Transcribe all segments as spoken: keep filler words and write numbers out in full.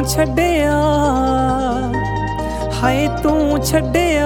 ਤੂੰ ਛੱਡਿਆ, ਹਾਏ ਤੂੰ ਛੱਡਿਆ,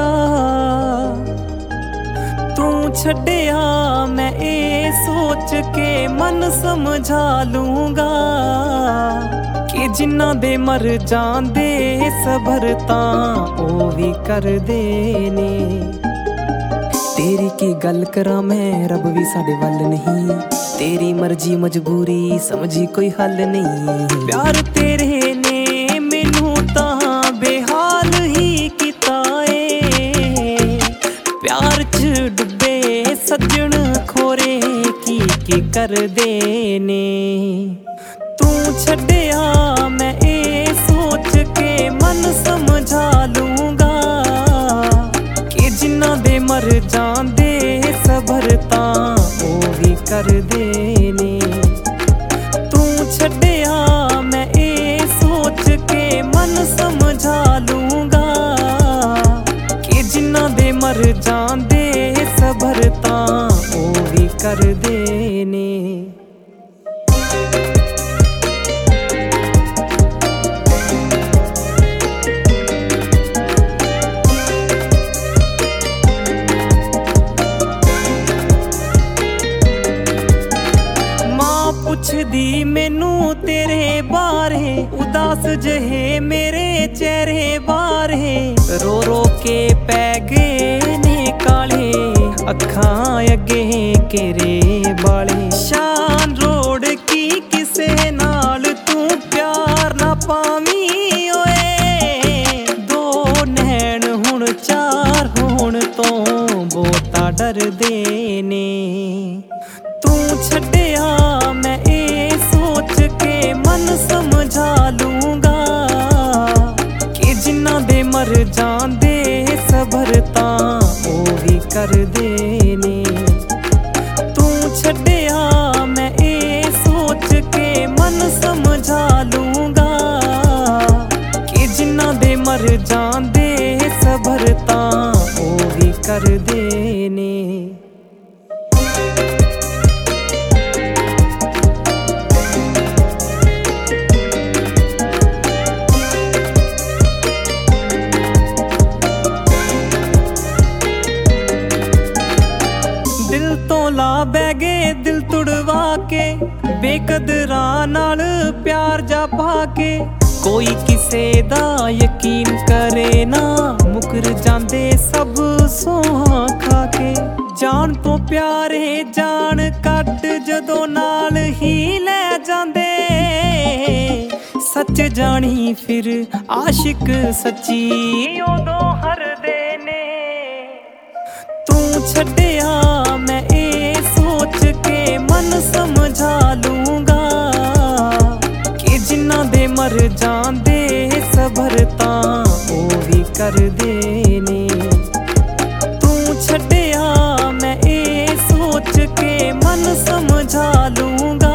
ਤੂੰ ਛੱਡਿਆ। ਮੈਂ ਇਹ ਸੋਚ ਕੇ ਮਨ ਸਮਝਾ ਲੂੰਗਾ ਕਿ ਜਿਨ੍ਹਾਂ ਦੇ ਮਰ ਜਾਂਦੇ ਸਬਰ ਤਾਂ ਉਹ ਵੀ ਕਰਦੇ ਨੇ। ਤੇਰੀ ਕੀ ਗੱਲ ਕਰਾਂ ਮੈਂ, ਰੱਬ ਵੀ ਸਾਡੇ ਵੱਲ ਨਹੀਂ। ਤੇਰੀ ਮਰਜ਼ੀ ਮਜਬੂਰੀ ਸਮਝੀ ਕੋਈ ਹੱਲ ਨਹੀਂ। ਪਿਆਰ ਤੇਰੇ ਨੇ ਮੈਨੂੰ ਤਾਂ ਬੇਹਾਲ ਹੀ ਕੀਤਾ ਏ। ਪਿਆਰ 'ਚ ਡੁੱਬੇ ਸੱਜਣ ਖੋਰੇ ਕੀ ਕੀ ਕਰਦੇ ਨੇ। ਤੂੰ ਛੱਡਿਆ ਮੈਂ ਇਹ ਸੋਚ ਕੇ ਮਨ ਸਮਝਾ ਲੂੰਗਾ ਕਿ ਜਿਨ੍ਹਾਂ ਦੇ ਮਰ ਜਾਂਦੇ ਸਬਰ ਤਾਂ ਉਹ ਵੀ ਕਰਦੇ ਨੇ। ਤੂੰ ਛੱਡਿਆ ਮੈਂ ਇਹ ਸੋਚ ਕੇ ਮਨ ਸਮਝਾ ਲੂੰਗਾ ਕਿ ਜਿਨ੍ਹਾਂ ਦੇ ਮਰ ਜਾਂਦੇ ਸਬਰ ਤਾਂ ਉਹ ਵੀ ਕਰਦੇ ਨੇ। ਪੁੱਛਦੀ ਮੈਨੂੰ ਤੇਰੇ ਬਾਰੇ, ਉਦਾਸ ਜਿਹੇ ਮੇਰੇ ਚਿਹਰੇ ਬਾਰੇ। ਰੋ ਰੋ ਕੇ ਪੈ ਗਏ ਨੇ ਕਾਲੇ, ਅੱਖਾਂ ਅੱਗੇ ਘੇਰੇ ਵਾਲੇ। ਸ਼ਾਨ ਰੋੜ ਕੀ ਕਿਸੇ ਨਾਲ ਤੂੰ ਪਿਆਰ ਨਾ ਪਾਵੀਂ ਓਏ। ਦੋ ਨੈਣ ਹੁਣ ਚਾਰ ਹੋਣ ਤੋਂ ਬਹੁਤਾ ਡਰਦੇ ਨੇ। ਤੂੰ ਛੱਡਿਆ ਮੈਂ ਇਹ ਸੋਚ ਕੇ ਮਨ ਸਮਝਾ ਲੂੰਗਾ ਕਿ ਜਿਨ੍ਹਾਂ ਦੇ ਮਰ ਜਾਂਦੇ ਸਬਰ ਤਾਂ ਉਹ ਵੀ ਕਰਦੇ ਨੇ। ਤੂੰ ਛੱਡਿਆ ਮੈਂ ਇਹ ਸੋਚ ਕੇ ਮਨ ਸਮਝਾ ਲੂੰਗਾ ਕਿ ਜਿਨ੍ਹਾਂ ਦੇ ਮਰ ਜਾਂਦੇ ਸਬਰ ਤਾਂ ਉਹ ਵੀ ਕਰਦੇ ਨੇ। ਦਿਲ ਤੋਂ ਲਾ ਬਹਿ ਗਏ ਦਿਲ ਤੁੜਵਾ ਕੇ, ਬੇਕਦਰਾਂ ਨਾਲ ਪਿਆਰ ਜਾ ਪਾ ਕੇ। ਕੋਈ ਕਿਸੇ ਦਾ ਯਕੀਨ ਕਰੇ ਨਾ, ਮੁਕਰ ਜਾਂਦੇ ਸਭ ਸੋਹਾਂ ਖਾ ਕੇ। ਜਾਨ ਤੋਂ ਪਿਆਰੇ ਜਾਨ ਕੱਢ ਜਦੋਂ ਨਾਲ ਹੀ ਲੈ ਜਾਂਦੇ। ਸੱਚ ਜਾਣੀ ਫਿਰ ਆਸ਼ਿਕ ਸੱਚੀ ਉਦੋਂ ਹਰਦੇ ਨੇ। ਤੂੰ ਛੱਡਿਆ ਮੈਂ ਇਹ ਸੋਚ ਕੇ ਮਨ ਸਮਝਾ ਲੂੰਗਾ ਕਿ ਜਿਨ੍ਹਾਂ ਦੇ ਮਰ ਜਾਂਦੇ ਸਬਰ ਤਾਂ ਉਹ ਵੀ ਕਰਦੇ ਨੇ। ਤੂੰ ਛੱਡਿਆ ਮੈਂ ਇਹ ਸੋਚ ਕੇ ਮਨ ਸਮਝਾ ਲੂੰਗਾ